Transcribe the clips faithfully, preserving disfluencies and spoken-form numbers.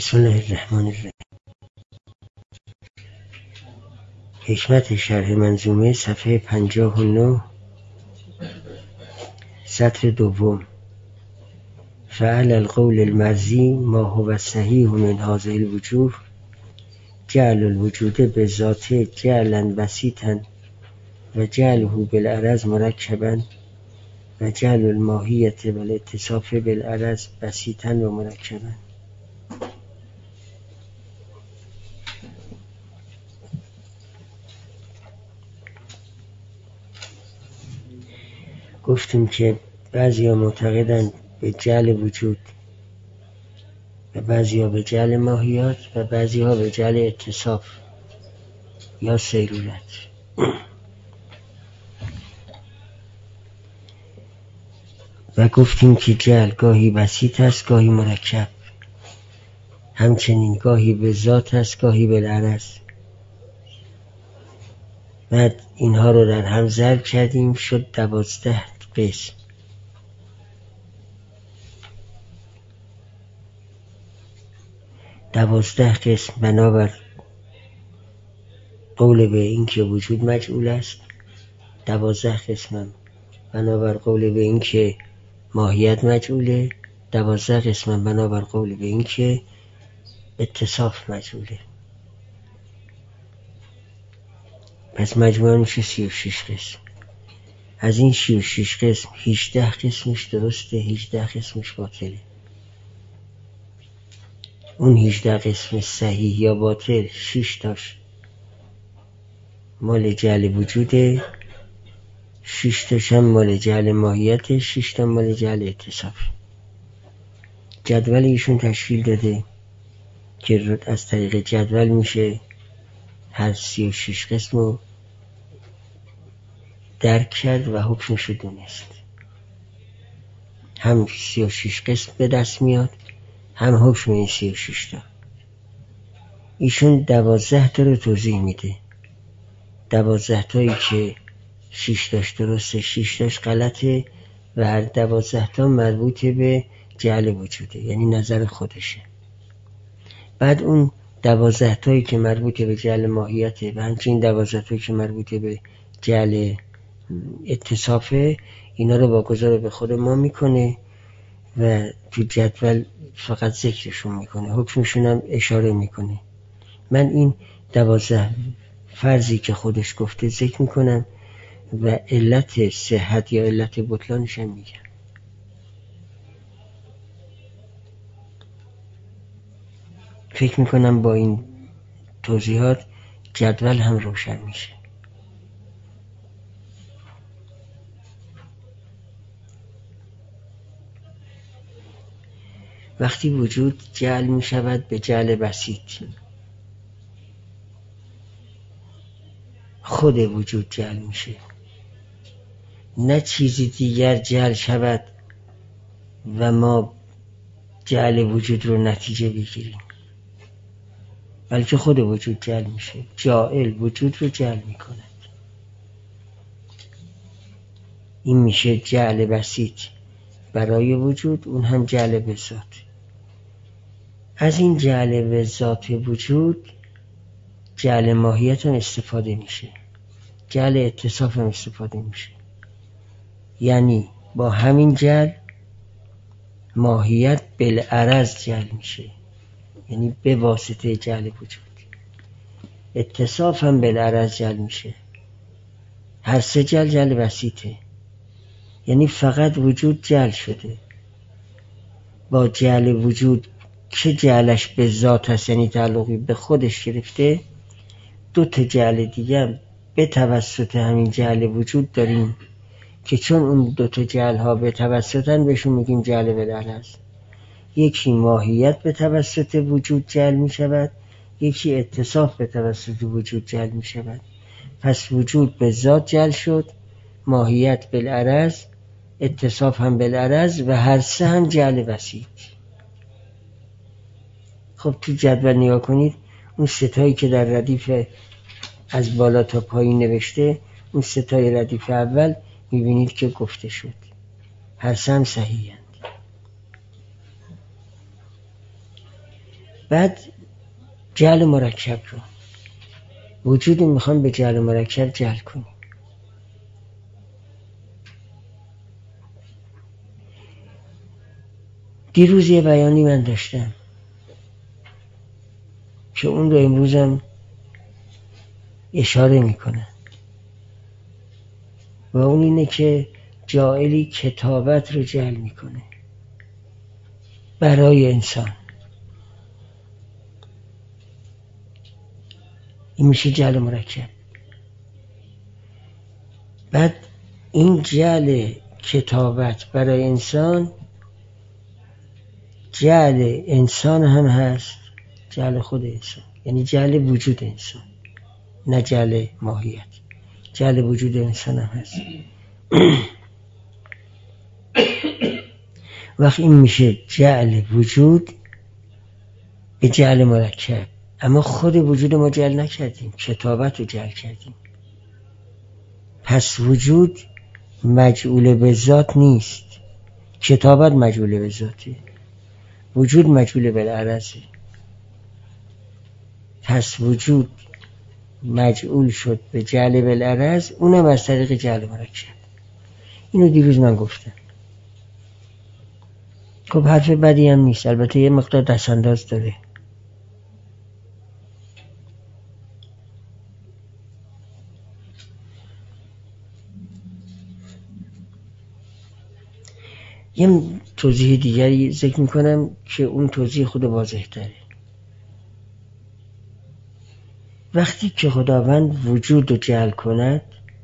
بسم الله الرحمن الرحیم. حکمت شرح منظومه صفحه پنجاه و نه، سطر دوم. فعل القول المرضی ما هو الصحیح من هذه الوجوه جعل الوجود بذات جعلا بسیطا و جعله بالعرض مرکبا و جعل الماهیت والاتصاف بالعرض بسیطا و مرکبا. گفتیم که بعضی ها معتقدند به جعل وجود و بعضی ها به جعل ماهیات و بعضی ها به جعل اتصاف یا سیرورت. و گفتیم که جعل گاهی بسیط است گاهی مرکب، همچنین گاهی به ذات است گاهی به العرض. بعد اینها رو در هم ضرب کردیم، شد دوازده قسم. دوازده قسم بنابر قول به این که وجود مجعول است، دوازده قسم هم بنابر قول به این که ماهیت مجعوله، دوازده قسم هم بنابر قول به این که اتصاف مجعوله. پس مجموعاً میشه سی و شش قسم. از این سی و شش قسم هجده قسمش درسته، هجده قسمش باطله. اون هجده قسم صحیح یا باطل، شش تاش مال جعل وجوده، شش تاش هم مال جعل ماهیت، شش تا مال جعل اتصاف. جدول ایشون تشکیل داده که از طریق جدول میشه هر سی و شش قسم رو درک کرد و حکمش رو دونست. هم سی و شش قسم به دست میاد، هم حکم این سی و شش تا. ایشون دوازده تا رو توضیح میده. دوازده تایی که شش تاش درسته، شش تاش غلطه و هر دوازده تا مربوط به جعل وجوده، یعنی نظر خودشه. بعد اون دوازده تایی که مربوط به جعل ماهیته و همچنین دوازده تایی که مربوط به جعل اتصافه، اینا رو واگذار به خود ما میکنه و تو جدول فقط ذکرشون میکنه، حکمشون هم اشاره میکنه. من این دوازده فرضی که خودش گفته ذکر میکنم و علت صحت یا علت بطلانش هم میگم. فکر میکنم با این توضیحات جدول هم روشن میشه. وقتی وجود جعل می شود به جعل بسیط، خود وجود جعل میشه، نه چیزی دیگر جعل شود و ما جعل وجود رو نتیجه بگیریم، بلکه خود وجود جعل میشه. جاعل وجود رو جعل میکند. این میشه جعل بسیط برای وجود، اون هم جعل به ذات. از این جعل به ذات وجود جعل ماهیت هم استفاده میشه، جعل اتصاف هم استفاده میشه. یعنی با همین جعل ماهیت بالعرض جعل میشه، یعنی به واسطه جعل وجود. اتصاف هم بالعرض جعل میشه. هر سه جعل جعل بسیطه، یعنی فقط وجود جعل شده. با جعل وجود که جعلش به ذات هست، یعنی تعلقی به خودش گرفته، دو تا جعل دیگه به توسط همین جعل وجود داریم که چون اون دو تا جعل ها به توسطن بهشون میگیم جعل بالعرض. یکی ماهیت به توسط وجود جعل می شود، یکی اتصاف به توسط وجود جعل می شود. پس وجود به ذات جعل شد، ماهیت بالعرض، اتصاف هم بالعرض و هر سه هم جعل بسیط. خب تو جدول نگاه کنید، اون ستایی که در ردیف از بالا تا پایین نوشته، اون ستای ردیف اول میبینید که گفته شد، هر سه هم صحیحند. بعد جعل مرکب رو وجود میخوام به جعل مرکب جعل کنیم. دیروز یه بیانی من داشتم که اون رو امروزم اشاره میکنه و اون اینه که جاعلی کتابت رو جعل میکنه برای انسان. این میشه جعل مرکب. بعد این جعل کتابت برای انسان جعل انسان هم هست، جعل خود انسان، یعنی جعل وجود انسان، نه جعل ماهیت. جعل وجود انسان هم هست. وقت این میشه جعل وجود به جعل مرکب. اما خود وجود ما جعل نکردیم، کتابت رو جعل کردیم. پس وجود مجعول به ذات نیست، کتابت مجعول به ذاته، وجود مجعول به العرضه. پس وجود مجعول شد به جعل به العرض، اونم از طریق جعل مرکب. اینو دیروز من گفتم. خب حرف بدی هم نیست، البته یه مقدار دستانداز داره. یه توضیح دیگری ذکر میکنم که اون توضیح خود واضح تره. وقتی که خداوند وجود رو جعل کند،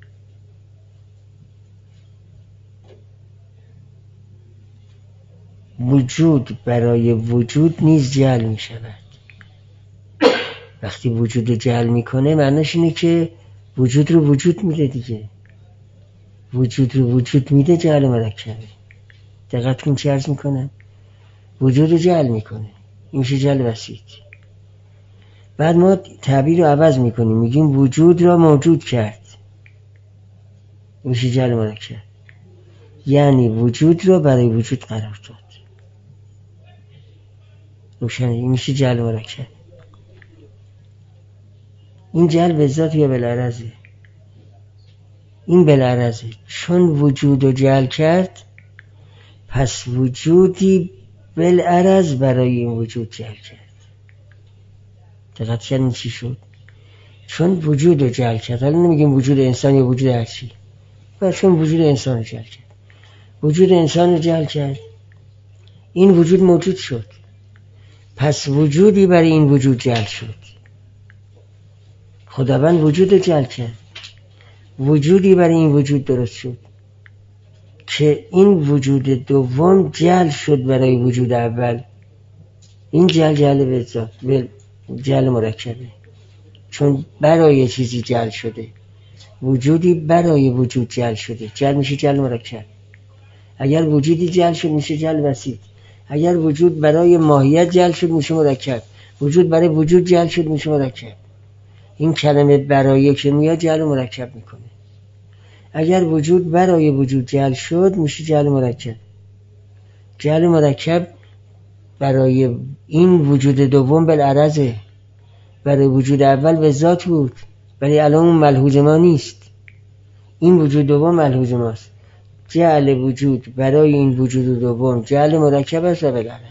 وجود برای وجود نیز جعل می شود. وقتی وجود رو جعل میکنه معنیش اینه که وجود رو وجود میده دیگه. وجود رو وجود میده جعل مرکبه. دقت کن چه عرض میکنم؟ وجود رو جعل میکنه، این میشه جعل وسیط. بعد ما تعبیر رو عوض میکنیم، میگیم وجود را موجود کرد، این میشه جعل مرکب. یعنی وجود را برای وجود قرار داد. روشنه؟ این میشه جعل مرکب. این جعل به ذات یا بالعرضه؟ این بالعرضه. چون وجود رو جعل کرد، پس وجودی بالعرض برای این وجود جعل کرد. دقت کردین چی شد؟ چون وجود رو جعل کرد. حالا نمیگیم وجود انسان یا وجود هر چی، بلکه چون وجود انسان رو جعل کرد. وجود انسان رو جعل کرد، این وجود موجود شد، پس وجودی برای این وجود جعل شد. خداوند وجود رو جعل کرد، وجودی برای این وجود درست شد که این وجود دوم جعل شد برای وجود اول. این جعل جعل به ذات، جعل مرکبه. چون برای چیزی جعل شده، وجودی برای وجود جعل شده، جعل میشه جعل مرکب. اگر وجودی جعل شد میشه جعل وسیط. اگر وجود برای ماهیت جعل شد میشه مرکب. وجود برای وجود جعل شد میشه مرکب. این کلمه برای که میاد جعل مرکب میکنه. اگر وجود برای وجود جعل شد میشه جعل مرکب. جعل مرکب برای این وجود دوم بالعرضه، برای وجود اول به ذات بود، ولی الان اون ملحوظ ما نیست. این وجود دوم ملحوظ ماست. جعل وجود برای این وجود دوم جعل مرکب است و بالعرض.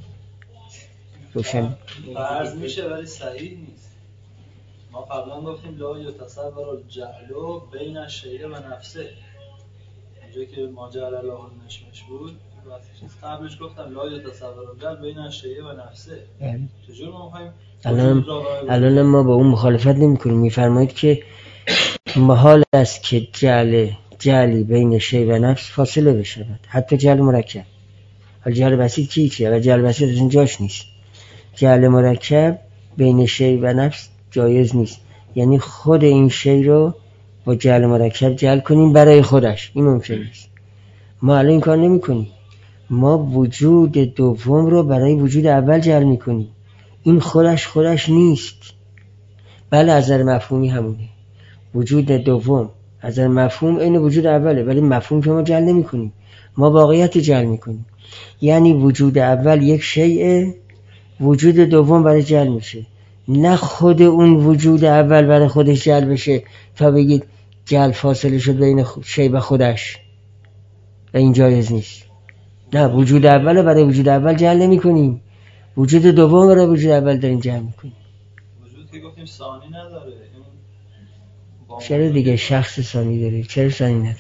روشن؟ فرض میشه ولی صحیح نیست. ما قبلا گفتیم لا یتصور الجعل بین الشیء و نفسه. اینجا که ما جعل الله المشمش بود، قبلش گفتم لا یتصور الجعل بین الشیء و نفسه. چجور ما می‌خوایم الان الان ما با اون مخالفت نمی‌کنیم. می‌فرمایید که محال است که جعل جعلی بین شیء و نفس فاصله بشود، حتی جعل مرکب. حالا جعل بسیط چی چیه؟ و جعل بسیط از اینجاش نیست. جعل مرکب بین شیء و نفس جایز نیست. یعنی خود این شیء رو با جعل مرکب جعل کنیم برای خودش، این ممکن نیست. ما الان این کار نمی کنیم. ما وجود دوم رو برای وجود اول جعل می کنیم. این خودش خودش نیست. بله از نظر مفهومی همونه. وجود دوم از نظر مفهوم این وجود اوله، ولی مفهوم که ما جعل نمی کنیم، ما واقعیت جعل می کنیم. یعنی وجود اول یک شیء وجود دوم برای جعل میشه، نه خود اون وجود اول برای خودش جعل بشه تا بگید جعل فاصله شد بین شی و خودش و این جایز نیست. نه، وجود اول برای وجود اول جعل نمی کنیم، وجود دوم برای وجود اول داریم جعل میکنیم. وجود که گفتیم ثانی نداره. چرا دیگه شخص ثانی داره؟ چرا ثانی نداره؟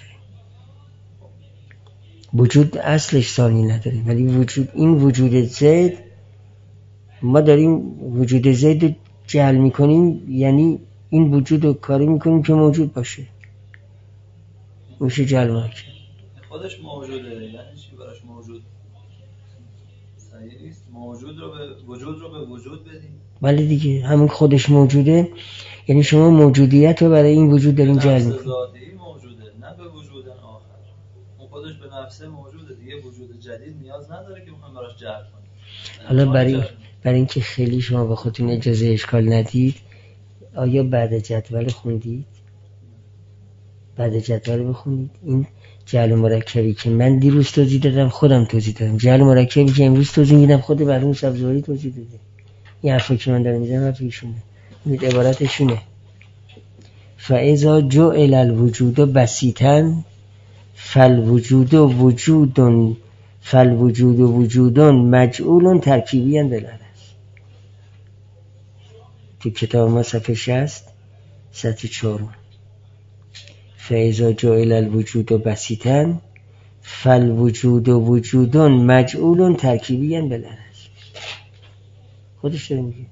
وجود اصلش ثانی نداره، ولی وجود این وجود زید ما داریم وجود زید رو جعل میکنیم، یعنی این وجود رو کاری میکنیم که موجود باشه، میشه جعل مرکب. خودش موجوده، یعنی چی براش موجود؟ صحیح نیست موجود رو به وجود رو به وجود بدیم. ولی دیگه همون خودش موجوده، یعنی شما موجودیت رو برای این وجود دارین جعل میکنین. نفس ذاتی موجوده، نه به وجود آخر. اون خودش به نفسه موجوده، دیگه وجود جدید نیاز نداره که بخوام براش جعل کنیم. حالا برای برای اینکه خیلی شما به خودتون اجازه اشکال ندید، آیا بعد جدول خوندید؟ بعد جدول بخونید. این جعل مرکبی که من دیروز توضیح دادم خودم توضیح دادم، جعل مرکبی که امروز توضیح میدم خود برای سبزواری توضیح داده. این حرفی که من دارم میزنم حرف ایشونه، این عبارتشونه. فاذا جعل الوجود بسیطا فالوجود وجود فالوجود وجود مجعول ترکیبی بالعرض. تو کتاب ما صفحه شصت سطح چهارم. فاذا جعل الوجود بسیطا فالوجود وجود مجعول ترکیبی بالعرض. خودش داره میگه،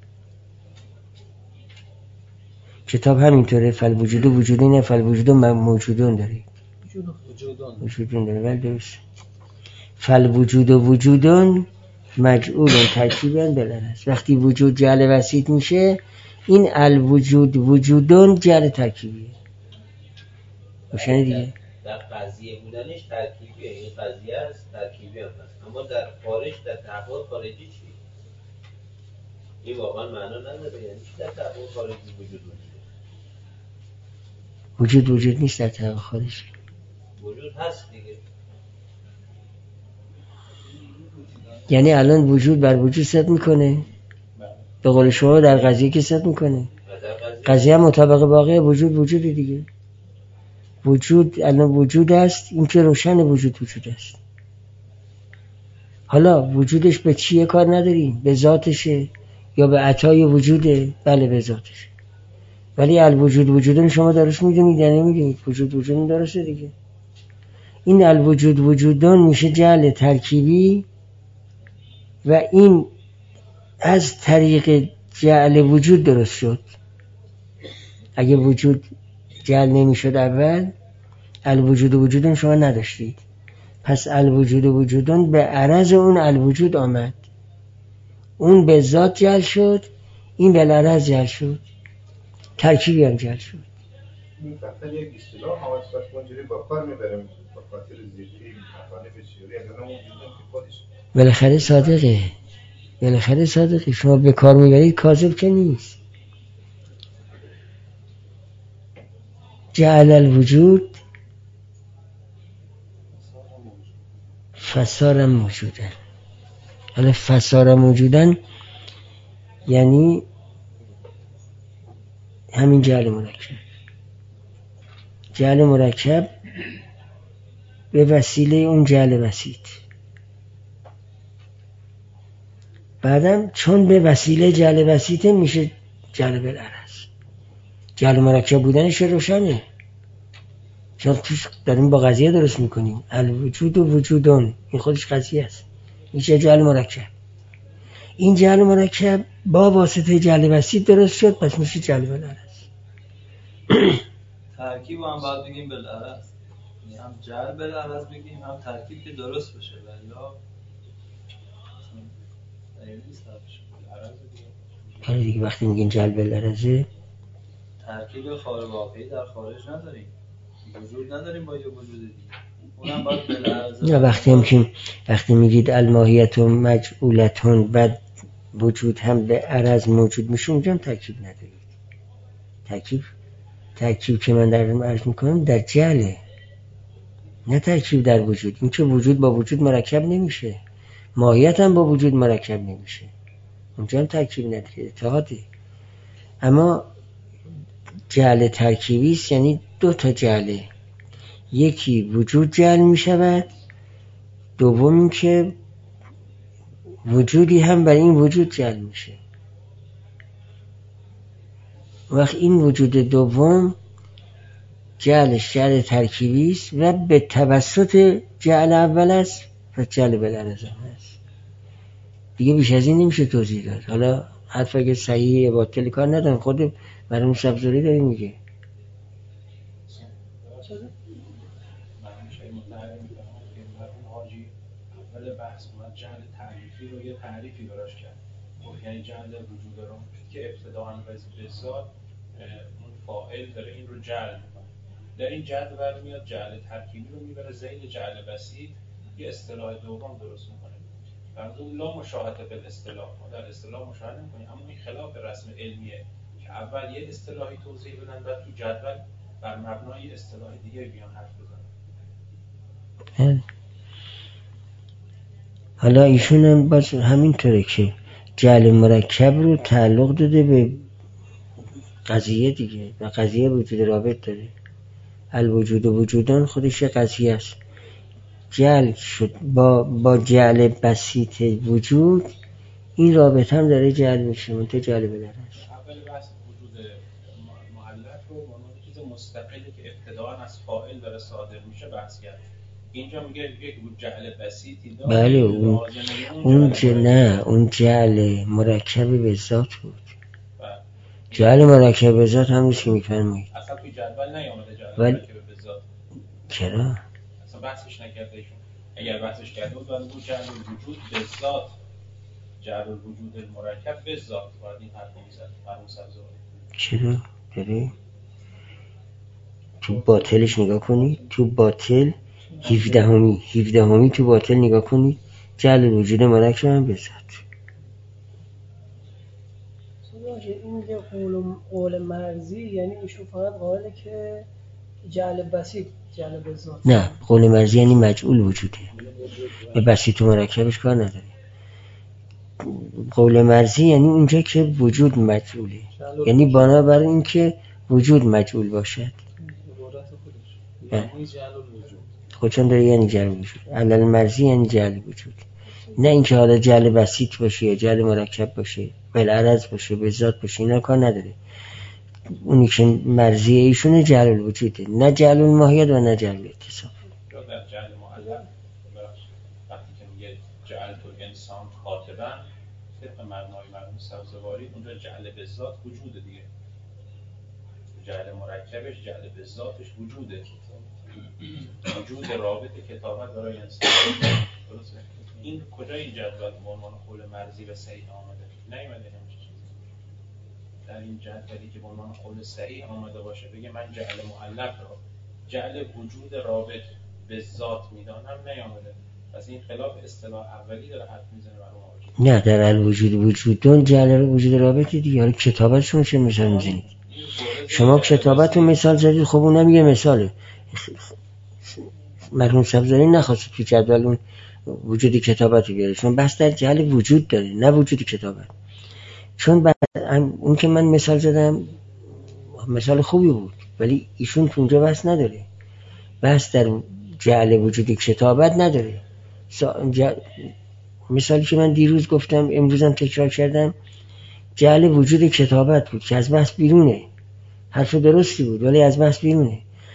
کتاب همینطوره. فالوجود وجود نه، فالوجود موجودون داره، وجودون داره، ولی درست. فالوجود وجودون مجعول ترکیبی بالعرض. وقتی وجود جعل وسیط میشه، این الوجود وجودون جعل ترکیبیه. روشنه دیگه. در قضیه بودنش ترکیبیه، این قضیه است ترکیبی هم هست، اما در خارج در تحول خارجی چی؟ این واقعا معنا نداره. یعنی چی در تحول خارجی وجود وجود؟ وجود وجود نیست در تحول خارجی. وجود هست دیگه. یعنی الان وجود بر وجود ست میکنه، به قول شما در قضیه که ست میکنه. قضیه مطابق واقع وجود وجود دیگه. وجود الان وجود است، این که روشن وجود وجود است. حالا وجودش به چیه کار نداریم، به ذاتشه یا به عطای وجوده؟ بله به ذاتشه. ولی الوجود وجودن شما درست میدونید یا نمیدونید؟ وجود وجودن درسته دیگه. این الوجود وجودن میشه جعل ترکیبی و این از طریق جعل وجود درست شد. اگه وجود جعل نمیشد اول، الوجود وجودن شما نداشتید، پس الوجود وجودن به عرض اون الوجود آمد، اون به ذات جعل شد، این به عرض جعل شد، ترکیبی هم جعل شد. این فقط یک اصطلاح حواسش اونجوری با کار میبرم با خاطر زیرکی مطالب شیوری اگر اون که خودش بالاخره صادقه، بالاخره صادقه. شما به کار میبرید، کاذب که نیست. جعل الوجود فصار موجودن. حالا فصار موجودن یعنی همین جعل مرکب. جعل مرکب به وسیله اون جعل وسیط. بعدم چون به وسیله جعل وسیط میشه جعل بالعرض. جعل مرکب بودنش روشنه، چون توش داریم با قضیه درست میکنیم. الوجود و وجودون، این خودش قضیه است، میشه جعل مرکب. این جعل مرکب با واسطه جعل وسیط درست شد، پس میشه جعل بالعرض. ترکیب هم باید بگیم بالعرض، یعنی هم جعل بالعرض بگیم، هم ترکیب که درست بشه. والا حالا دیگه وقتی میگین جعل بالعرضه، ترکیب خارج واقعی در خارج نداریم، وجود نداریم با یه وجود دیگه، اونم باید بالعرض. نه، وقتی میگیم وقتی میگید الماهیت و مجعولتون بعد وجود هم به عرض موجود میشه، اونجا هم ترکیب ندارید. ترکیب ترکیب که من دارم عرض میکنم در جعله، نه ترکیب در وجود. این که وجود با وجود مرکب نمیشه، ماهیت هم با وجود مرکب نمیشه. اونجا هم ترکیب نداره، اتحاده. اما جعل ترکیبی است، یعنی دو تا جعله، یکی وجود جعل می شود، دوم این که وجودی هم برای این وجود جعل میشه. وقت این وجود دوم جعلش جعل ترکیبی است و به توسط جعل اول است و جعل بالعرض است. دیگه بیش از این نمیشه توضیح داد. حالا حرف اگه صحیحه یا باطل کار ندارم، خود مرحوم سبزوری داره میگه. اول بحث اومد جعل تعریفی رو یه تعریفی براش کرد، خب یعنی جعل وجود رو که ابتداءً به ذات اون فاعل داره این رو جعل میکنه. در این جعل برمیاد جعل ترکیبی رو میبره ذیل جعل بسیط، یه اصطلاح دوم درست میکنه. منظور لا مشاهده بالاصطلاح، ما در اصطلاح مشاهده نمی‌کنیم، اما این خلاف رسم علمیه که اول یه اصطلاحی توضیح بدن بعد تو جدول بر مبنای اصطلاح دیگه بیان حرف بزنن. حالا ایشون هم باز همینطوره که جعل مرکب رو تعلق داده به قضیه دیگه و قضیه وجود رابط داره. الوجود و وجودان خودش قضیه است. جعل شد با, با جعل بسیط وجود این رابط هم داره جعل میشه، منطقه جعل بدر است. اول بحث وجود معلق رو با اون چیز مستقلی که ابتداءً از فاعل داره صادر میشه بحث کرد. اینجا میگه یک جعل بسیطی داره. بله اون اون ج... نه اون جعل مرکب به ذات بود. جعل مرکب به ذات هم نیست که میفرمایید. اصلا توی جدول نیامده جعل ولی... مرکب به ذات. چرا؟ اصلا بحثش نکرده ایشون. اگر بحثش کرده بود باید بود جعل وجود به ذات، جعل وجود مرکب به ذات باید این حرف میزد مرحوم سبزواری. چرا؟ ببین تو باطلش نگاه کنید، تو باطل هفدهمی هفدهمی تو باطل نگاه کنید، جعل وجود مرکب هم به ذات. این که قول, قول مرزی یعنی ایشون فقط قائله که جعل بسیط جعل به ذات. نه، قول مرزی یعنی مجعول وجوده، به بسیط و مرکبش کار نداره. قول مرزی یعنی اونجا که وجود مجعوله، یعنی بنابر این که وجود مجعول باشد. خودشان داره یعنی جعل وجود. علل مرزی یعنی جعل وجود، نه اینکه حالا جعل بسیط باشه یا جعل مرکب باشه، بالعرض باشه، به ذات باشه، اینا کار نداره. اونی که مرزی ایشونه جعل الوجوده، نه جعل الماهیت و نه جعل الاتصاف. یا در جعل معلق وقتی که میگه جعل تو انسان خاطبن طبق مبنای مرحوم سبزواری اونجا جعل به ذات وجوده دیگه، جعل مرکبش جعل به ذاتش وجوده، وجود رابط کتابت برای انسان. درسته؟ این کجا این جدول به عنوان قول مرزی و صحیح آمده؟ نیومده همچین چیزی. در این جدولی که به عنوان قول صحیح آمده باشه بگه من جعل معلق را جعل وجود رابط به ذات میدانم نیامده. پس این خلاف اصطلاح اولی داره حرف میزنه برای ما. نه، در الوجود وجودون جعل وجود رابطی دیگه. حالا کتابتشون چه مثال میزنید؟ شما کتابتون مثال زدید، خب اونم یه مثاله. مرحوم سبزواری نخواست تو جدول اون وجود کتابت بیاره، چون بس در جعل وجود داره نه وجود کتابت. چون بعد اون که من مثال زدم مثال خوبی بود، ولی ایشون تو اونجا بس نداره، بس در جعل وجود کتابت نداره. جعل... مثالی که من دیروز گفتم امروزم تکرار کردم جعل وجود کتابت بود که از بحث بیرونه. حرف درستی بود ولی از بحث بیرونه.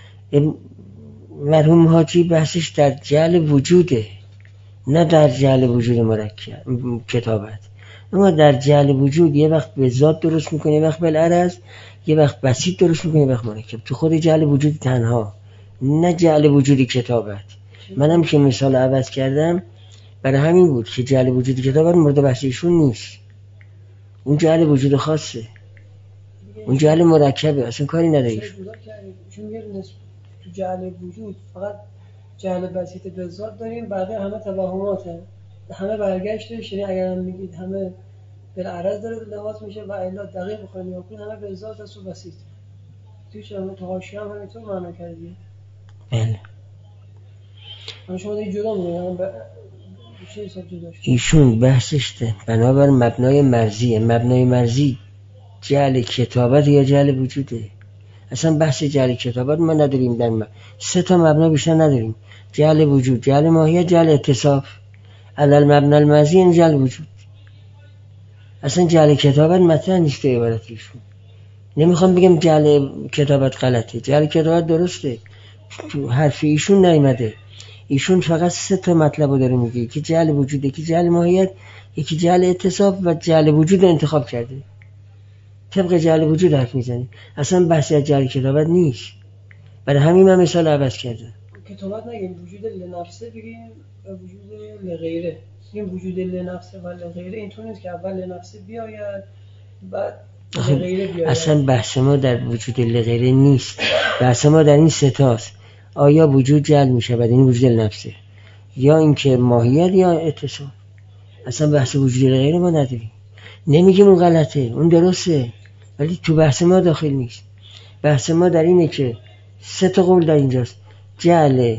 مرحوم حاجی بحثش در جعل وجوده نه در جعل وجود مرکب کتابت. اما در جعل وجود یه وقت به ذات درست میکنه، یه وقت بالعرض، یه وقت بسیط درست میکنه، یه وقت مرکب. تو خود جعل وجود تنها، نه جعل وجود کتابت. منم که مثال عوض کردم برای همین بود که جعل وجود کتابت مورد بحث ایشون نیست. اون جعل وجود خاصه، اون جعل مرکبه، اصلا کاری نداره ایشون. تو جعل وجود فقط جعل بسیط به ذات داریم، بقیه همه توهماته، همه برگشتش. یعنی اگر هم میگید همه بالعرض داره لحاظ میشه و الا دقیق بخوایم نگاه کنیم همه به ذات است و بسیط. توش هم تو حاشیه هم همینطور معنا کردی. بله. من شما دیگه جدا میگم چه حساب جدا شد؟ ایشون بحثش ده بنابر مبنای مرزیه. مبنای مرزی جعل کتابت یا جعل وجوده. اصلا بحث جعل کتابت ما نداریم در ما. سه تا مبنا بیشتر نداریم: جعل وجود، جعل ماهیت، جعل اتصاف. علل مبنا المرزی این جعل وجود. اصلا جعل کتابت مطرح نیست تو عبارت ایشون. نمیخوام بگم جعل کتابت غلطه، جعل کتابت درسته، تو حرف ایشون نیامده. ایشون فقط سه تا مطلب رو داره میگه: یکی جعل وجود، یکی جعل ماهیت، یکی جعل اتصاف و جعل وجود رو انتخاب کرده. طبق جعل وجود حرف میزنه، اصلا بحثی از جعل کتابت نیست. برای همین من مثال عوض کردم. کتابت نگیم، وجود لنفسه بگیم و وجود لغیره. این وجود لنفسه و لغیره اینطور نیست که اول لنفسه بیاید بعد لغیره بیاید. اصلا بحث ما در وجود لغیره نیست، بحث ما در این سه تاست: آیا وجود جعل میشه بعد این وجود لنفسه، یا اینکه ماهیت یا اتصال. اصلا بحث وجود لغیره ما نداریم. نمیگیم اون غلطه، اون درسته، ولی تو بحث ما داخل نیست. بحث ما در اینه که سه تا قول در اینجاست: جعل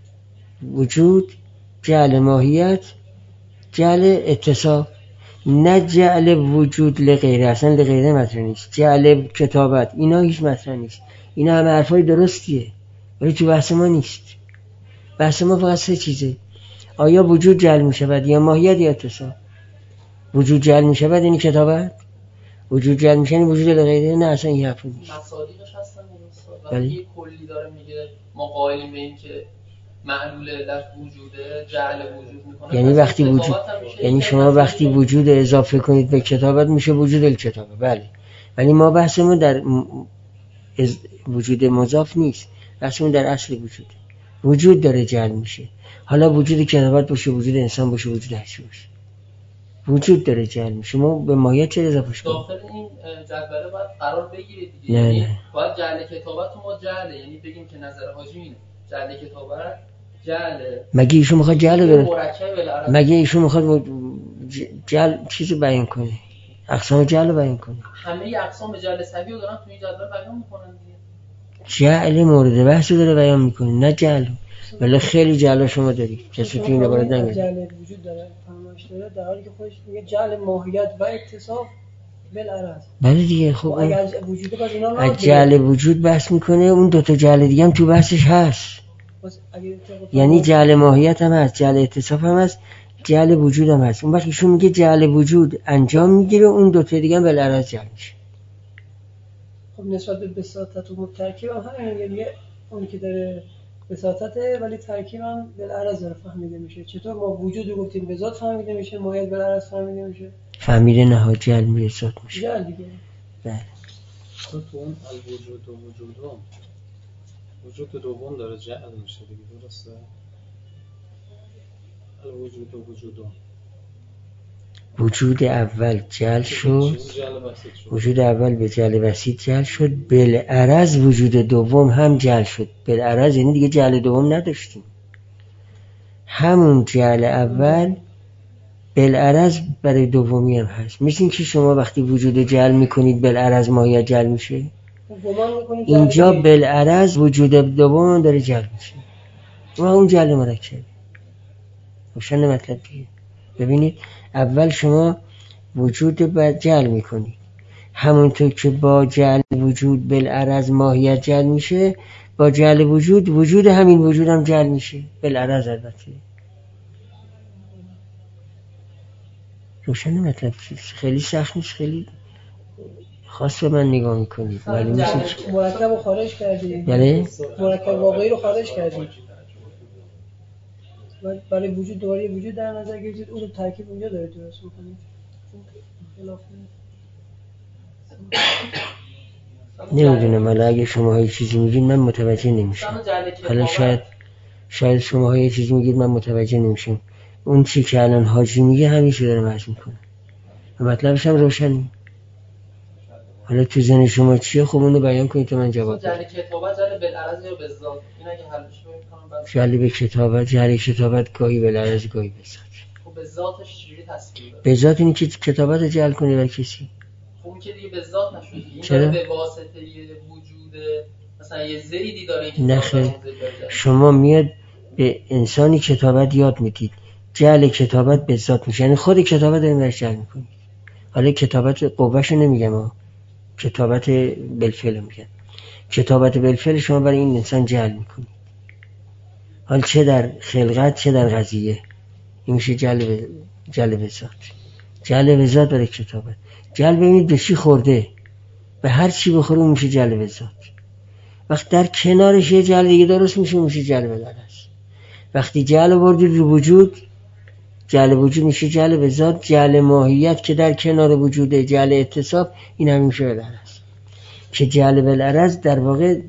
وجود، جعل ماهیت، جعل اتصاف. نه جعل وجود لغیره، اصلا لغیره مطرح نیست. جعل کتابت، اینا هیچ مطرح نیست. اینا همه حرفای درستیه ولی تو بحث ما نیست. بحث ما فقط سه چیزه: آیا وجود جعل می شود یا ماهیت یا اتصاف. وجود جعل می شود یعنی کتابت، وجود جعل می شود یعنی وجود لغیره. نه اصلا این حرف نیست. مصادیقش هستن ولی یه کلی داره میگه ما قائلیم به این که معلول علت وجوده، جعل وجود میکنه. یعنی وقتی وجود، یعنی شما وقتی وجود اضافه کنید به کتابت میشه وجود الکتابه. بله، ولی ما بحثمون در وجود مضاف نیست، بحثمون در اصل وجود. وجود داره جعل میشه، حالا وجود کتابت باشه، وجود انسان باشه، وجود هر چی باشه، وجود داره جعل میشه. ما به ماهیت چه اضافهش کنیم؟ داخل این جدوله باید قرار بگیره دیگه. نه یعنی نه. باید جعل کتابت ما جعله، یعنی بگیم که نظر حاجی اینه جعل کتابت جعله. مگه ایشون میخواد جعل داره؟ مرکب مگه ایشون میخواد جعل چیزو بیان کنه، اقسام جعل رو بیان کنه؟ همه اقسام جعل سوی رو دارن تو این جدول بیان میکنن دیگه. جعل مورد بحث رو داره بیان میکنه، نه جعل. ولی خیلی جعل شما دارید، کسی تو این عبارت نمیگه. جعل وجود داره، فرمایش داره، در حالی که خودش میگه جعل ماهیت و اتصاف بالعرض. بله دیگه. خب اگر وجود باز اینا از جعل وجود بحث میکنه، اون دو تا جعل دیگه هم تو بحثش هست. یعنی جعل ماهیت هم هست، جعل اتصاف هم هست، جعل وجود هم هست. اون وقت ایشون میگه جعل وجود انجام میگیره، اون دو تا دیگه هم بالعرض جعل میشه. خب نسبت به بساطت و ترکیب هم همین میگه، اون که داره بساطته ولی ترکیب هم بالعرض داره فهمیده میشه. چطور ما وجود رو گفتیم به ذات فهمیده میشه، ماهیت بالعرض فهمیده میشه؟ فهمیده نه، جعل به ذات میشه. جعل دیگه. بله. تو تو اون الوجود و وجودم، وجود دوم داره جعل میشه دیگه، درسته؟ الوجود و وجودم، وجود اول جعل شد، وجود اول به جعل وسیط جعل شد، بالعرض وجود دوم هم جعل شد. بالعرض یعنی دیگه جعل دوم نداشتیم، همون جعل اول بالعرض برای دومی هم هست. مثل این که شما وقتی وجود جعل میکنید بالعرض ماهیت جعل میشه، اینجا بالعرض وجود دوم داره جعل میشه و اون جعل مرکب. روشن مطلب دیگه. ببینید اول شما وجود بعد جعل میکنید، همونطور که با جعل وجود بالعرض ماهیت جعل میشه، با جعل وجود وجود همین وجود هم جعل میشه، بالعرض البته. روشن مطلب خیلی سخت نیست، خیلی خاص به من نگاه میکنید ولی میشه مرکب رو خارج کردید. بله؟ مرکب واقعی رو خارج کردید، برای وجود دوباره وجود در نظر گرفتید، اون رو ترکیب اونجا داره درست میکنید. نمیدونم، حالا اگه شما های چیزی میگید من متوجه نمیشم. حالا شاید شاید شما های چیزی میگید من متوجه نمیشم. اون چی که الان حاجی میگه همیشه داره مرز میکنه و مطلبش هم روشنه. حالا تو ذهن شما چیه؟ خب اونو بیان کنید تا من جواب بدم. جعل کتابت جعل بالعرض یا بالذات، این اگه حل بشه میکنم بعد جعل به کتابت، جعل کتابت گاهی بالعرض گاهی بالذات. خب به ذاتش چجوری تصویر داره؟ به ذات اینی که کتابت رو جعل کنه برای کسی. خب این که دیگه به ذات نشد، این چرا؟ داره به واسطه یه وجود مثلا یه زیدی داره این نخیر، شما میاد به انسانی کتابت یاد میدید، جعل کتابت به ذات میشه، یعنی خود کتابت داریم برش جعل میکنید. حالا کتابت قوهشو نمیگم ها، کتابت بالفعل میگم. کتابت بالفعل شما برای این انسان جعل میکنید، حالا چه در خلقت چه در قضیه، این میشه جعل جعل به ذات. جعل به ذات برای کتابت. جعل ببینید به چی خورده، به هر چی بخوره اون میشه جعل به ذات. وقتی در کنارش یه جعل دیگه درست میشه میشه جعل به العرض. وقتی جعل بردید رو وجود، جعل وجود میشه جعل به ذات. جعل ماهیت که در کنار وجوده، جعل اتصاف، این هم میشه به العرض. که جعل به العرض در واقع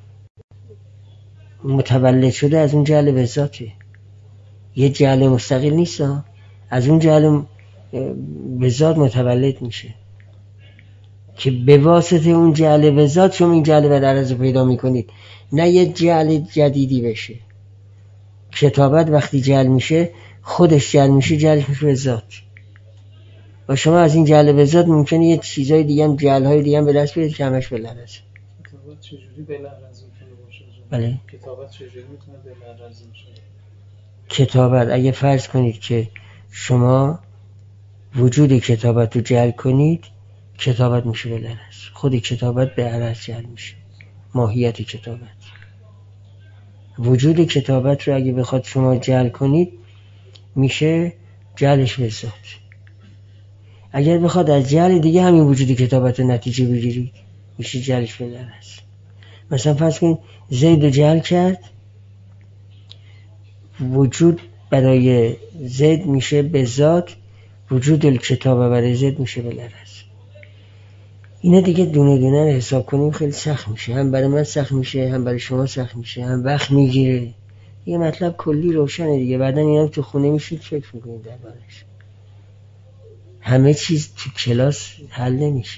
متولد شده از اون جعل به ذاته، یه جعل مستقل نیست ها. از اون جعل به ذات متولد میشه که به واسطه اون جعل به ذات شما این جعل به العرض رو پیدا میکنید، نه یه جعل جدیدی بشه. کتابت وقتی جعل میشه خودش جعل میشه، جعلش میشه به ذات. و شما از این جعل به ذات ممکنه یه چیزای دیگه هم، جعل‌های دیگه هم به دست بیارید که همش به العرض. کتابت چجوری به العرض میتونه باشه؟ بله. کتابت چجوری میتونه به العرض باشه؟ کتابت اگه فرض کنید که شما وجود کتابت رو جعل کنید، کتابت میشه به العرض. خود کتابت به العرض جعل میشه، ماهیت کتابت. وجود کتابت رو اگه بخواد شما جعل کنید میشه جعلش به ذات. اگر بخواد از جعل دیگه همین وجود کتابت رو نتیجه بگیرید میشه جعلش به العرض. مثلا فرض کنید زید رو جعل کرد، وجود برای زید میشه به ذات، وجود الکتابه برای زید میشه به العرض. اینا دیگه دونه دونه رو حساب کنیم خیلی سخت میشه، هم برای من سخت میشه، هم برای شما سخت میشه، هم وقت میگیره. یه مطلب کلی روشنه دیگه، بعدن اینا تو خونه میشید فکر میکنید دربارش. همه چیز تو کلاس حل نمیشه،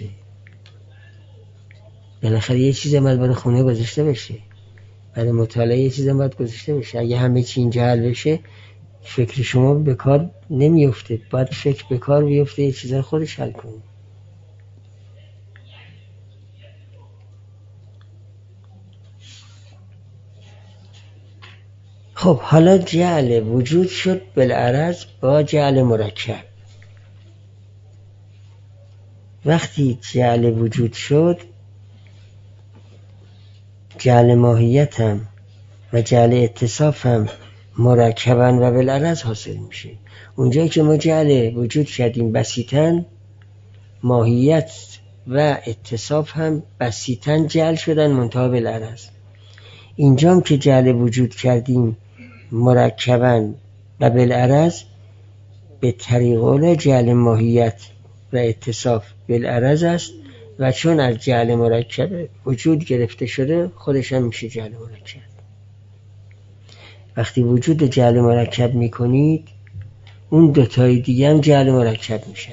بالاخره یه چیزی باید برای خونه گذاشته بشه، برای مطالعه یه چیزی باید گذاشته بشه. اگه همه چی اینجا حل بشه فکر شما به کار نمیفته، باید فکر به کار بیفته، یه چیزا خودش حل کنه. خب حالا جعل وجود شد بالعرض با جعل مرکب. وقتی جعل وجود شد، جعل ماهیت هم و جعل اتصاف هم مرکباً و بالعرض حاصل میشه. اونجایی که ما جعل وجود کردیم بسیطاً، ماهیت و اتصاف هم بسیطاً جعل شدن منتها بالعرض. اینجام که جعل وجود کردیم مرکباً و بالعرض، به طریق جعل ماهیت و اتصاف بالعرض است و چون از جعل مرکب وجود گرفته شده خودش هم میشه جعل مرکب. وقتی وجود جعل مرکب میکنید اون دوتای دیگه هم جعل مرکب میشن.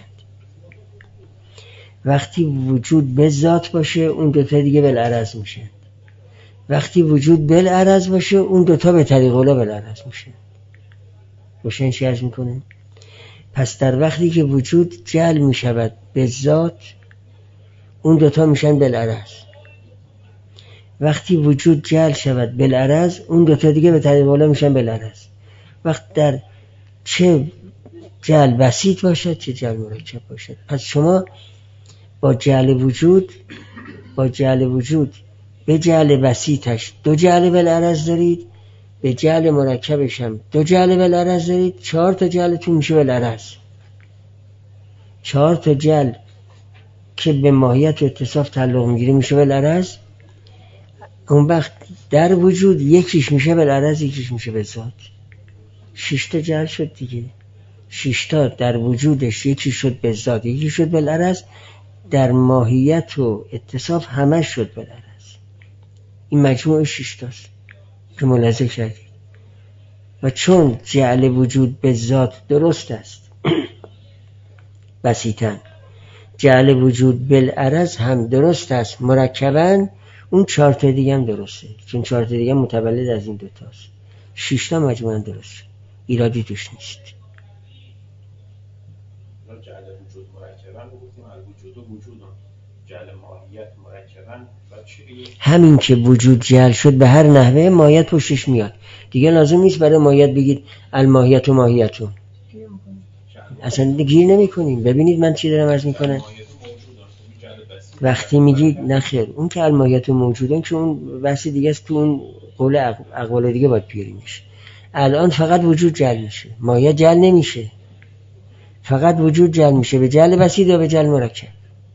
وقتی وجود به ذات باشه اون دوتا دیگه بالعرض میشن. وقتی وجود بالعرض باشه اون دوتا به طریق اولا بالعرض میشن. روشن چی عرض میکنه؟ پس در وقتی که وجود جعل میشود به ذات اون دوتا میشن بالعرض. وقتی وجود جعل شود بالعرض اون دوتا دیگه به طریق اولا میشن بالعرض. وقت در چه جعل بسیط باشد چه جعل مرکب باشد. پس شما با جعل وجود با جعل وجود به جعل بسیطش دو جعل بالعرض دارید، به جعل مرکبش هم دو جعل بالعرض دارید، چهار تا جعلتون میشه بالعرض. چهار تا جعل که به ماهیت و اتصاف تعلق میگیره میشه بالعرض. اون وقت در وجود یکیش میشه بالعرض یکیش میشه به ذات. شش تا جعل شد دیگه. شش تا در وجودش یکی شد به ذات یکی شد بالعرض، در ماهیت و اتصاف همه شد بالعرض. این مجموع شش تاست که ملاحظه کردید. و چون جعل وجود به ذات درست است بسیطاً، جعل وجود بالعرض هم درست است مرکباً، اون چهار تا دیگه هم درسته، چون چهار تا دیگه متولد از این دوتاست. شش تا مجموعاً درست، ایرادی توش نیست. جعل وجود مرکباً بگفتیم الوجود و وجودان، جعل ماهیت مرکباً و چی بگیم؟ همین که وجود جعل شد به هر نحوه ماهیت پشتش میاد دیگه. لازم نیست برای ماهیت بگید الماهیت و ماهیتون، اصلا گیر نمی کنیم. ببینید من چی دارم عرض میکنم. وقتی میگید نخیر اون که الماهیت موجودن که اون بحث دیگه است، تو اون قول اقوال دیگه باید بیاریم میشه. الان فقط وجود جل میشه، ماهیت جل نمیشه، فقط وجود جل میشه به جل بسیط یا به جل مرکب.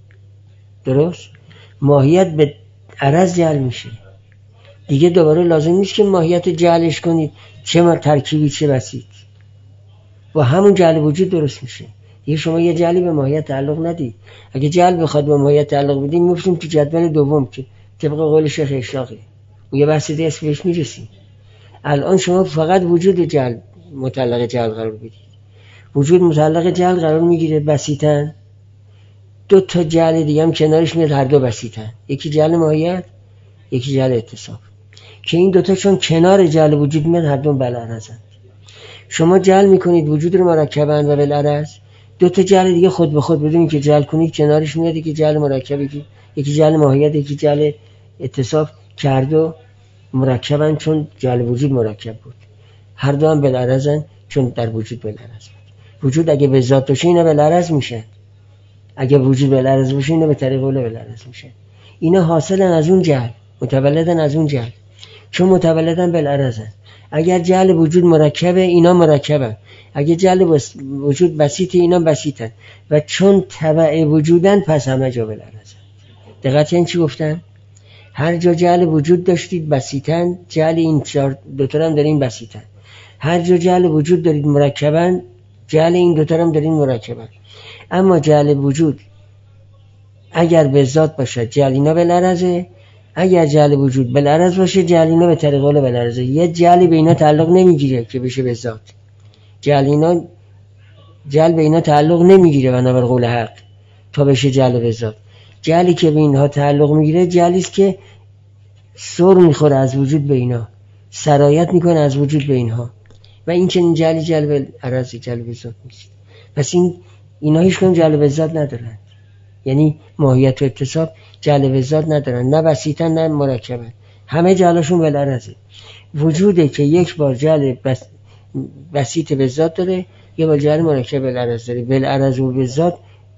درست؟ ماهیت به عرض جل میشه دیگه. دوباره لازم نیست که ماهیت جلش کنید چه ترکیبی چه بسیط، با همون جل وجود درست میشه دیگه. شما یه جلی به ماهیت تعلق ندید. اگه جل بخواد به ماهیت تعلق بدیم میفتیم تو جدول دوم که طبق قول شیخ اشراقی اون یه بحث دیگه است بهش میرسیم. الان شما فقط وجود جل متعلق جل قرار بدید. وجود متعلق جل قرار میگیره بسیطن، دو تا جل دیگه هم کنارش میاد، هر دو بسیطن، یکی جل ماهیت یکی جل اتصاف، که این دوتا چون کنار جل وجود میاد هر دو بالعرضن. شما جل میکنید وجود رو مرکبن و بالعرض، دو تا جل دیگه خود به خود بدون که جل کنید کنارش میاد، یکی جل مرکب یکی یکی جل ماهیت یکی جل اتصاف، که هر دو مرکبن چون جل وجود مرکب بود، هر دو هم بالعرضن چون در وجود بالعرض بود. وجود اگه به ذات باشه اینا بالعرض میشه، اگه وجود بالعرض باشه اینا به طریق قول بالعرض میشه. اینا حاصلن از اون جل، متولدن از اون جل، چون متولدن بالعرضن. اگر جل وجود مرکبه اینا مرکبن، اگه جل وجود بسیطه اینا بسیطن، و چون تبع وجودن پس همه جا بالعرضن. دقت این چی گفتن؟ هر جا جل وجود داشتید بسیطن، جل این دوتا هم دارین بسیطن. هر جا جل وجود دارید مرکبن، جل این دوتا هم دارین مرکبن. اما جل وجود اگر به ذات باشه جل اینا بالعرضه، اگر جل وجود بالعرض باشه جل اینا به طریق قول بالعرضه. یه جلی به اینا تعلق نمیگیره که بشه به ذات. جل اینا جل به اینا تعلق نمیگیره بنابر قول حق تا بشه جل به ذات. جلی که به اینها تعلق میگیره جلی است که سر میخوره از وجود به اینا، سرایت میکنه از وجود به اینها، و این چنین جلی جل به عرض جل به ذات نیست. پس این اینا هیچ کدوم جل به ذات ندارن، یعنی ماهیت و اتصاف جل به ذات ندارن، نه بسیطن نه مرکبن، همه جلشون بالعرضه. وجوده که یک بار جل بس بسیط به ذات داره، یه بار جل مرکب بالعرض داره. بالعرض و به ذات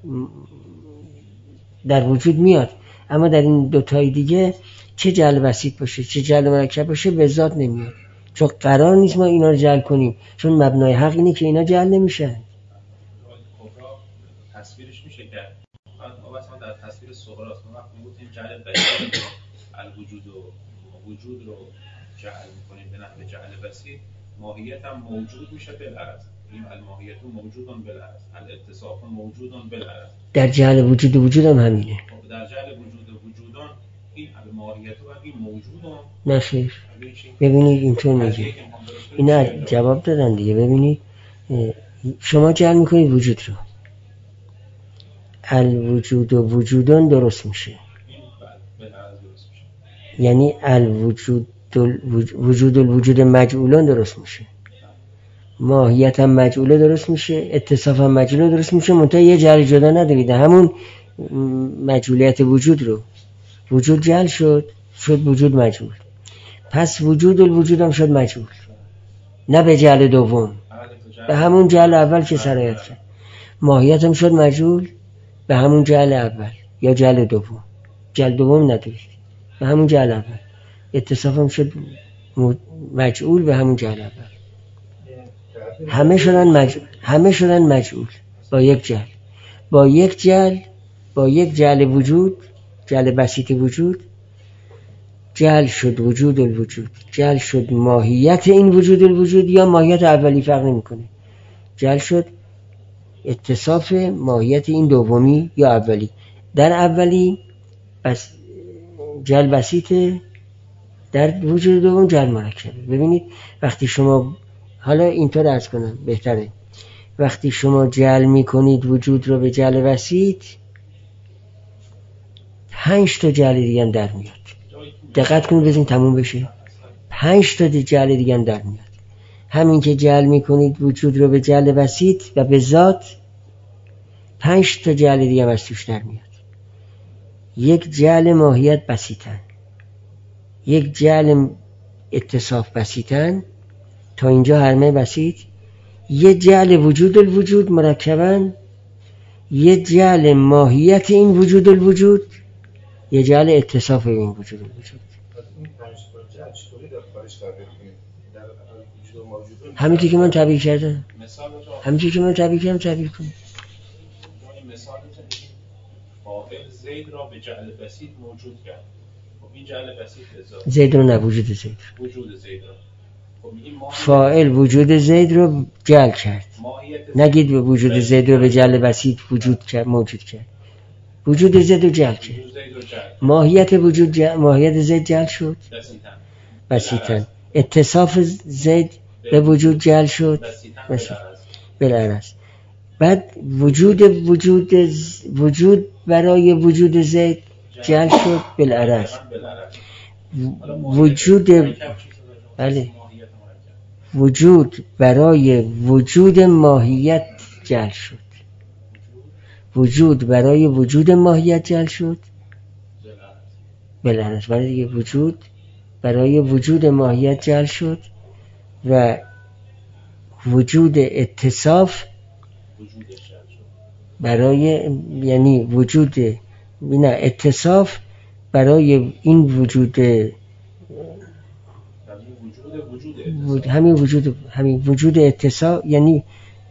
در وجود میاد، اما در این دو تای دیگه چه جل بسیط باشه چه جل مرکب باشه به ذات نمیاد، چون قرار نیست ما اینا رو جل کنیم، چون مبنای حق اینه که اینا جل نمیشن. تصویرش میشه کرد. ما مثلا در تصویر صغرا است، ما وقتی میگیم جل بسیط الوجود و وجود رو جعل میکنیم به نحو جعل بسیط، ماهیت هم موجود میشه بالعرض. این الماهیت موجودون بالعرض، الاتصاف موجودون بالعرض. در جعل وجود و وجود هم همینه. در جعل وجود و وجودون این الماهیت و این موجودون نه خیر. ببینید اینطور میگه، اینا جواب دادن دیگه. ببینید شما جعل میکنید وجود رو، الوجود و وجودون درست میشه، یعنی الوجود وجود الوجود مجعولان درست میشه، ماهیت هم مجعوله درست میشه، اتصاف هم مجعوله درست میشه، منتها یه جل جدا ندارید، همون مجعولیت وجود رو. وجود جل شد شد وجود مجعول، پس وجود الوجود هم شد مجعول، نه به جل دوم، به همون جل اول که سرایت کرد. ماهیت هم شد مجعول به همون جل اول یا جل دوم، جل دوم ندارید، به همون جل اول. اتصاف هم شد مجعول به همون جل اول. همه شدن مجعول، همه شدن مجعول با یک جل، با یک جل با یک جل وجود، جل بسیط وجود، جل شد وجود الوجود، جل شد ماهیت این وجود الوجود یا ماهیت اولی، فرق نمیکنه. جل شد اتصاف ماهیت این دومی یا اولی. در اولی بس جل بسیطه، در وجود دوم جل مرکبه. ببینید وقتی شما، حالا اینطور عرض کنم بهتره، وقتی شما جل میکنید وجود رو به جل بسیط، پنج تا جل دیگه هم در میاد. دقت کنید بزنید تموم بشه. پنج تا جل دیگه هم در میاد. همین که جل میکنید وجود رو به جل بسیط و به ذات، پنج تا جل دیگه هم از توش در میاد. یک جل ماهیت بسیطن، یک جل اتصاف بسیطن، تا اینجا همه بسیط. یه جعل وجود الوجود مرکباً، یه جعل ماهیت این وجود الوجود، یه جعل اتصاف این وجود الوجود. این پنج تا جعل چطوری در خارج تعبیر کنیم؟ در وجود موجود همینطور که من تعبیر کردم، مثال تو همینطور که من تعبیر کردم تعبیر کنیم. این مثال فاعل زید را به جعل بسیط موجود کرد. خب این جعل بسیط اضافه زید رو نه، وجود زید وجود زید را. خب میگیم ماهیت فاعل وجود زید رو جعل کرد، ماهیت نگید به وجود زید رو به جعل بسیط وجود کرد موجود کرد. وجود زید رو جعل کرد. وجود زید را جعل ماهیت وجود جعل، ماهیت زید جعل شد بسیطاً بسیطاً. اتصاف زید به وجود جعل شد بسیطاً بالعرض. بعد وجود وجود وجود برای وجود زید جعل شد بالعرض. وجود بله وجود برای وجود ماهیت جعل شد. وجود برای وجود ماهیت جعل شد بالعرض. برای دیگه وجود برای وجود ماهیت جعل شد و وجود اتصاف برای یعنی وجود نه اتصاف برای این وجود وجود همین وجود همین وجود اتصاف یعنی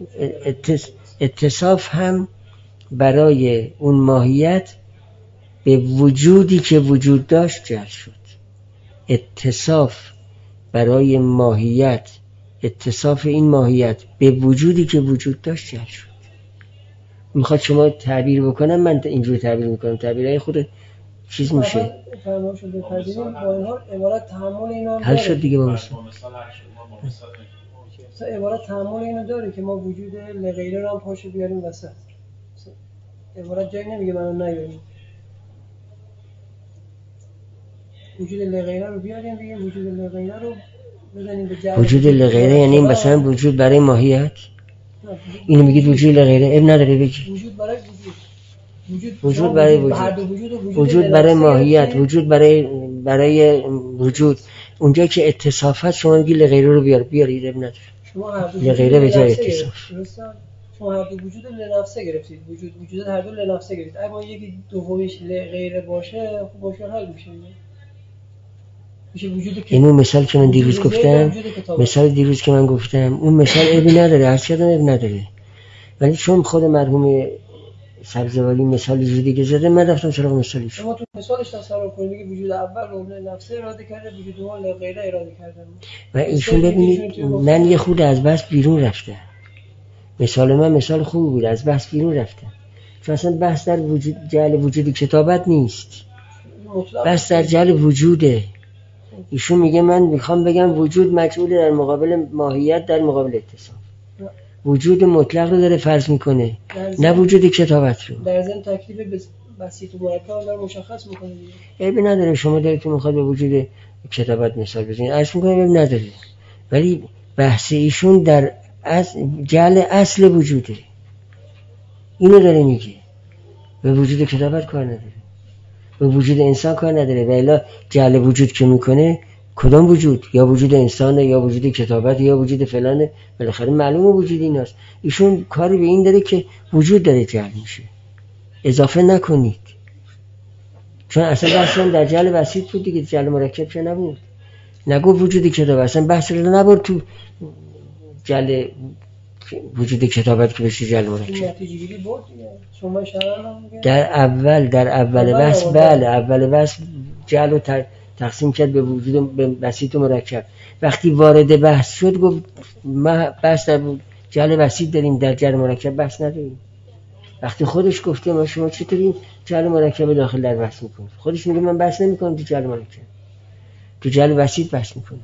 اتصاف هم برای اون ماهیت به وجودی که وجود داشت جعل شد. اتصاف برای ماهیت، اتصاف این ماهیت به وجودی که وجود داشت جعل شد. میخواد شما تعبیر بکنم، من اینجوری تعبیر میکنم، تعبیرهای خود چیز میشه فرما شده پذیریم. با این حال عبارت تحمل اینا حل شد دیگه. با مثال عبارت تحمل اینو داره که ما وجود لغیره رو هم پاشو بیاریم وسط. عبارت جایی نمیگه منو نیاریم. وجود لغیره رو بیاریم بگیم وجود لغیره رو بزنیم به جعل. وجود لغیره یعنی مثلا وجود برای ماهیت. اینو میگید وجود لغیره، اب نداره بگی. وجود برای وجود. وجود, وجود برای وجود. وجود, وجود, وجود برای ماهیت، وجود برای برای وجود. اونجا که اتصاف هست شما میگی لغیره رو بیار، بیارید اب نداره. شما هر دو لغیره به جای اتصاف. شما هر دو وجود لنفسه گرفتید. وجود وجود هر دو لنفسه گرفتید. اما یکی دومیش لغیره باشه خب مشکل حل میشه. میشه وجود که اینو مثال که من دیروز گفتم، مثال دیروز که من گفتم اون مثال ابی نداره، هر چقدر ابی نداره، ولی چون خود مرحوم سبزواری مثال جدی که زده من رفتم سراغ مثالش. شما تو مثالش تصور کنید که وجود اول رو نفسه اراده کرده، وجود دوم لغیره اراده کرده و ایشون ببینید من یه خود از بحث بیرون رفته. مثال من مثال خوبی بود، از بحث بیرون رفته، چون اصلا بحث در وجود جعل وجود کتابت نیست، بحث در جعل وجوده. ایشون میگه من میخوام بگم وجود مجعول در مقابل ماهیت در مقابل اتصاف. وجود مطلق رو داره فرض میکنه، نه وجود کتابت رو. در ضمن تکلیف بسیط و مرکب داره مشخص میکنه. عیبی نداره شما دارید که میخواد به وجود کتابت مثال بزنید، عرض میکنم عیبی نداره، ولی بحث ایشون در اصل جعل اصل وجوده. اینو داره میگه، به وجود کتابت کار نداره، به وجود انسان کار نداره. و الا جعل وجود که میکنه کدام وجود؟ یا وجود انسانه یا وجود کتابت یا وجود فلانه، بالاخره معلومه وجود ایناست. ایشون کاری به این داره که وجود داره جعل میشه، اضافه نکنید، چون اصلا بحثم در جعل بسیط بود دیگه، جعل مرکب چه نبود، نگو وجود کتابت، اصلا بحث رو نبرد تو جعل وجود کتابت که بشه جعل مرکب. در اول در اول بحث بله اول بحث جعل رو تقسیم کرد به وجود بسیط و مرکب. وقتی وارد بحث شد گفت ما بحث در جعل بسیط داریم، در جعل مرکب بحث نداریم. وقتی خودش گفته ما شما چطوری جعل مرکب داخل در بحث میکنید، خودش میگه من بحث نمیکنم تو جعل مرکب، تو جعل بسیط بحث میکنم.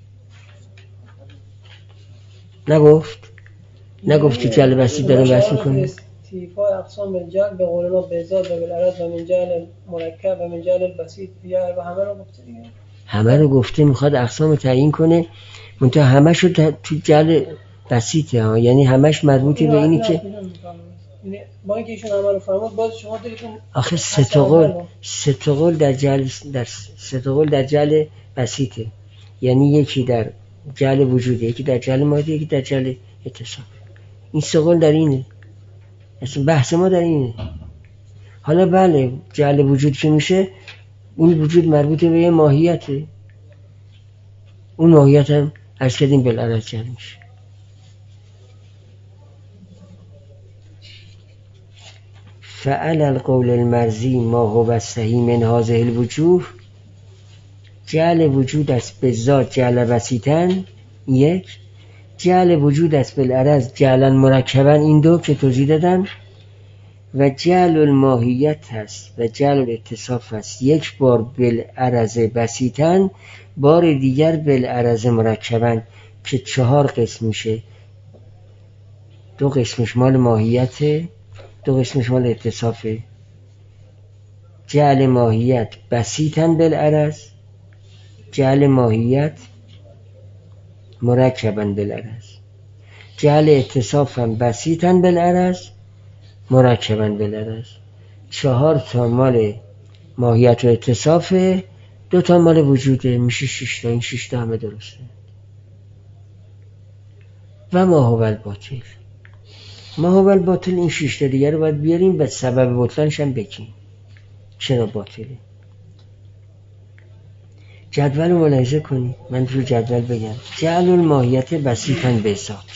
نگفت نگفت تو جعل بسیط داره بحث میکنه. تیفای اقسام من جعل به قول ما بزاد و بالعرض و من جعل مرکب و من جعل بسیط و همه رو گفته دیگه. همه رو گفته، میخواد اقسام تعیین کنه، منتها همش رو تو جعل بسیطه ها، یعنی همش مربوطه به اینی که با اینکه ایشون همه رو فرمود باز شما دلتون آخه ستقل ستقل در جعل در ستقل در جعل بسیطه، یعنی یکی در جعل وجوده، یکی در جعل مادی، یکی در جعل اتصاف. این سه قول در اینه، اصلا بحث ما در اینه. حالا بله جعل وجود که میشه، اون وجود مربوط به یه ماهیته، اون ماهیت هم عرض کردیم بالعرض جعل میشه. فعل القول المرضی ما هو الصحیح من هذه الوجوه، جعل وجود است به ذات جعل بسیطن یک، جعل وجود است بالعرض جعلا مرکبا این دو که توضیح دادم، و جعل الماهیت هست و جعل الاتصاف هست یک بار بالعرض بسیطن، بار دیگر بالعرض مرکبا که چهار قسم میشه. دو قسمش مال ماهیت، دو قسمش مال اتصافه. جعل ماهیت بسیطن بالعرض، جعل ماهیت مرکبا بالعرض، جعل اتصاف هم بسیطن بالعرض مرکبا بالعرض. چهار تا مال ماهیت و اتصافه، دو تا مال وجوده، میشه شش تا. این شش تا همه درسته. و ما هو الباطل، ما هو الباطل این شش تا دیگه رو باید بیاریم و سبب بطلانش هم بگیم چرا باطله. جدول رو ملاحظه کنید، من رو جدول بگم. جعل الماهیت بسیطاً به ذات،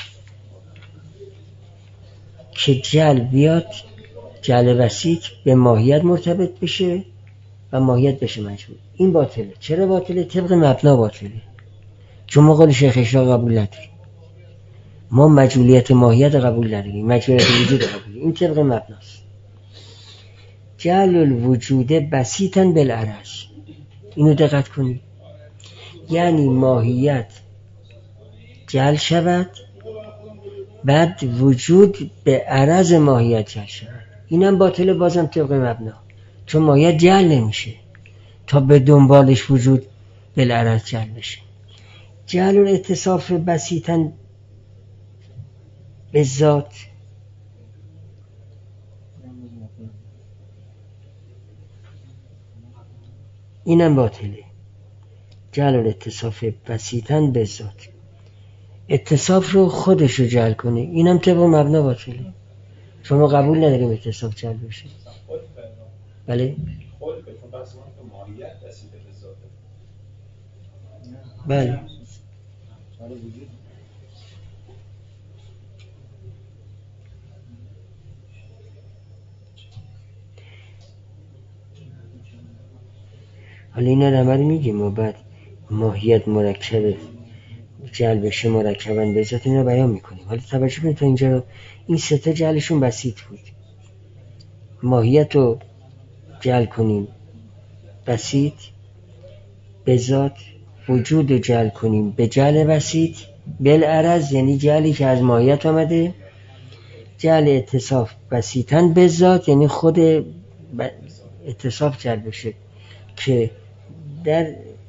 که جعل بیاد، جعل بسیط به ماهیت مرتبط بشه و ماهیت بشه مجهول، این باطله. چرا باطله؟ طبق مبنا باطله، چون ما قول شیخ اشراق قبول نداریم، ما مجهولیت ماهیت قبول نداریم، مجهولیت وجود قبول، این طبق مبناست. جعل الوجود بسیطاً بالعرض، اینو دقت کنید، یعنی ماهیت جعل شود بعد وجود به عرض ماهیت جعل شود، اینم باطله بازم طبق مبنا، چون ماهیت جعل نمیشه تا به دنبالش وجود بالعرض جعل بشه. جعل الاتصاف بسیطاً به ذات، اینم باطله. جعل الاتصاف بسیطاً به ذات، اتصاف رو خودش رو جعل کنه، اینم طبق مبنا باطله، شما قبول نداریم اتصاف جعل بشه. بله بله حالا این رو همه رو میگیم و بعد ماهیت مرکبه جعل بشه مرکباً به ذات، این رو بیان میکنیم. حالا توجه کنید تا اینجا رو، این سه تا جعلشون بسیط بود، ماهیت رو جعل کنیم بسیط به ذات، وجود رو جعل کنیم به جعل بسیط بالعرض، یعنی جعلی که از ماهیت آمده، جعل اتصاف بسیطاً به ذات یعنی خود اتصاف جعل بشه، که در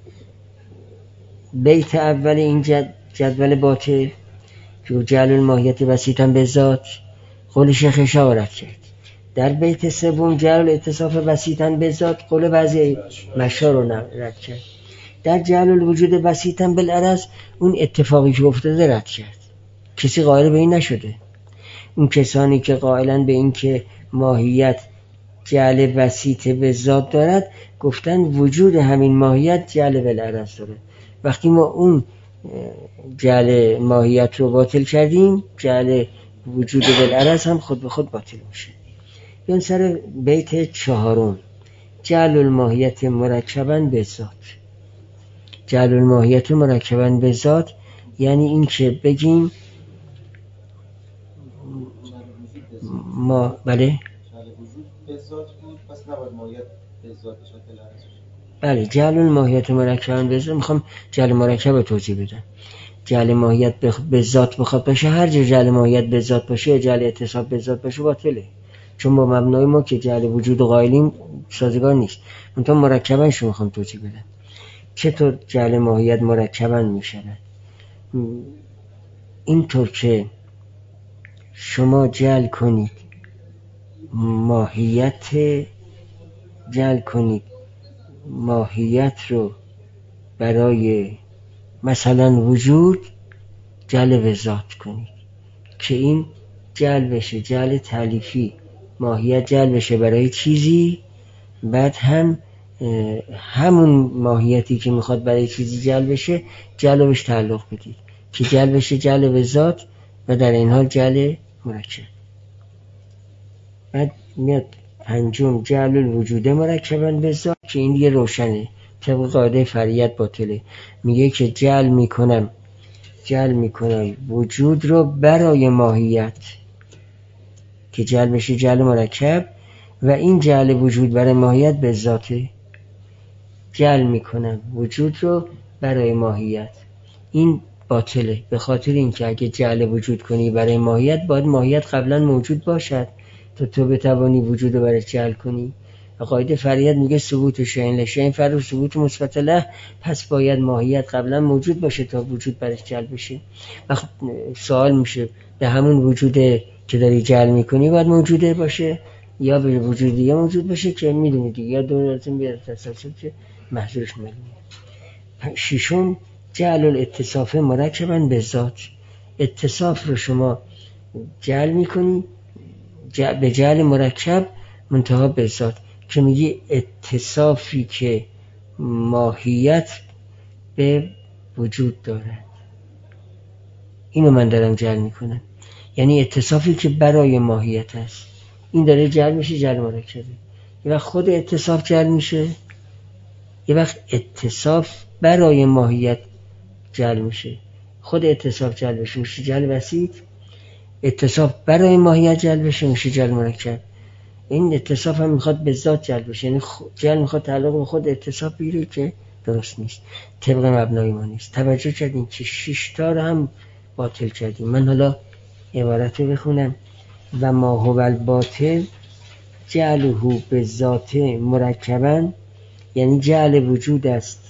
بیت اول این جدول باطل که جعل الماهیت بسیطاً به ذات قول شیخ اشاره کرد، در بیت سوم جعل اتصاف بسیطاً به ذات قول بعضی مشار رو رد کرد، در جعل الوجود بسیطاً بالعرض اون اتفاقی که افتاده رد کرد. کسی قائل به این نشده. اون کسانی که قائلن به این که ماهیت جعل بسیط به ذات دارد گفتن وجود همین ماهیت جعل بالعرض داره. وقتی ما اون جعل ماهیت رو باطل کردیم، جعل وجود بالعرض هم خود به خود باطل میشه. بیان سر بیت چهارم، جعل الماهیت مرکباً به ذات. جعل الماهیت مرکباً به ذات یعنی این که بگیم ما بله بله جعل الماهیت مرکباً به ذات، میخوام جعل مرکب رو توضیح بدم. جعل ماهیت به ذات بخواد باشه، هر جا جعل ماهیت به ذات باشه، جعل اتصاف به ذات باشه باطله، چون با مبنای ما که جعل وجود و قائلیم سازگار نیست. منتها مرکباً شو میخوام توضیح بدم چطور جعل ماهیت مرکباً میشود. اینطور که شما جعل کنید ماهیت جعل کنید ماهیت رو برای مثلا وجود جعل به ذات کنید که این جعل بشه، جعل تالیفی، ماهیت جعل بشه برای چیزی، بعد هم همون ماهیتی که میخواد برای چیزی جعل بشه جعل بهش تعلق بدید که جعل بشه جعل به ذات و در این حال جعل مرکب. بعد میاد پنجم جعل الوجود مرکباً به ذات که این دیگه روشنه، طبق قاعده فریت باطله. میگه که جعل میکنم جعل میکنم وجود رو برای ماهیت که جعل بشه جعل مرکب و این جعل وجود برای ماهیت به ذاته. جعل میکنم وجود رو برای ماهیت، این باطله، به خاطر اینکه اگه جعل وجود کنی برای ماهیت باید ماهیت قبلا موجود باشد تو تو بتوانی وجود رو برای جعل کنی. قاعده فریت میگه ثبوت شیء لشیء فرع ثبوت مثبت له، پس باید ماهیت قبلا موجود باشه تا وجود برش جعل بشه. وقت سوال میشه به همون وجود که داری جعل میکنی باید موجوده باشه یا به وجود دیگه موجود باشه که میدونید یا دورتون بیاد تسلسل که محضورش معلومه. ششم جعل الاتصاف مرکباً به ذات، اتصاف رو شما جعل میکنی جعل به جعل مرکب منتها به ذات که میگی اتصافی که ماهیت به وجود دارد، اینو من دارم جعل میکنم، یعنی اتصافی که برای ماهیت هست، این داره جعل میشه جعل مرکبه. یه وقت خود اتصاف جعل میشه، یه وقت اتصاف برای ماهیت جعل میشه. خود اتصاف جعل بشه میشه جعل بسیط، اتصاف برای ماهیت جعل بشه میشه جعل مرکب. این اتصاف هم میخواد به ذات جعل بشه، یعنی جعل میخواد تعلق به خود اتصاف بگیره که درست نیست، طبق مبنای ما نیست. توجه کردین که شش تا رو هم باطل کردیم. من حالا عبارت رو بخونم. و ما هو الباطل جعله به ذات مرکباً، یعنی جعل وجود است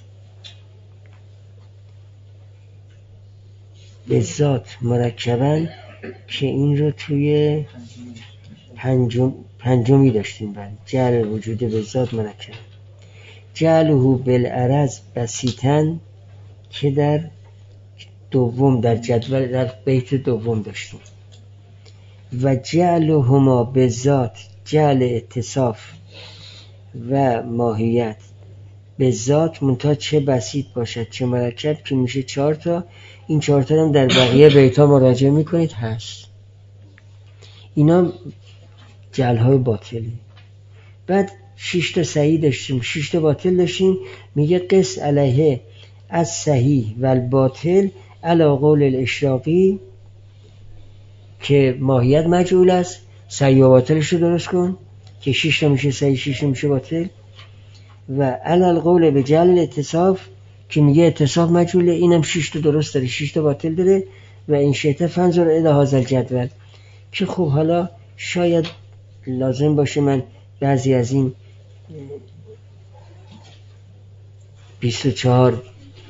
به ذات مرکباً که این رو توی پنجم پنجمی داشتیم. بعد جعل وجود به ذات مرکب، جعله بالعرض بسیطاً که در دوم در جدول در بیت دوم داشتیم. و جعلهما به ذات جعل اتصاف و ماهیت به ذات منتها چه بسیط باشد چه مرکب که میشه چهار تا. این چهار تا هم در بقیه بیت‌ها مراجعه میکنید هست. اینا جعل‌های باطلی. بعد شش تا صحیح داشتیم، شش تا باطل داشتیم. میگه قس علیه از صحیح و الباطل علی قول الاشراقی که ماهیت مجعول است، صحیح و باطلش رو درست کن که شش تا میشه صحیح شش تا میشه باطل. و علی القول به جعل الاتصاف که میگه اتصاف مجعوله، اینم شش تا درست داره شش تا باطل داره. و این شیطه فنظر الی هذا الجدول که خب حالا شاید لازم باشه من بعضی از این بیست و چهار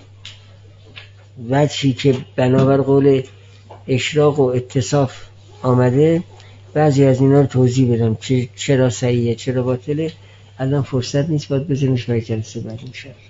وجهی که بنابر قول اشراق و اتصاف آمده بعضی از اینا رو توضیح بدم چرا صحیحه چرا باطله. الان فرصت نیست، باید بذاریمش برای جلسه بعد انشاءالله.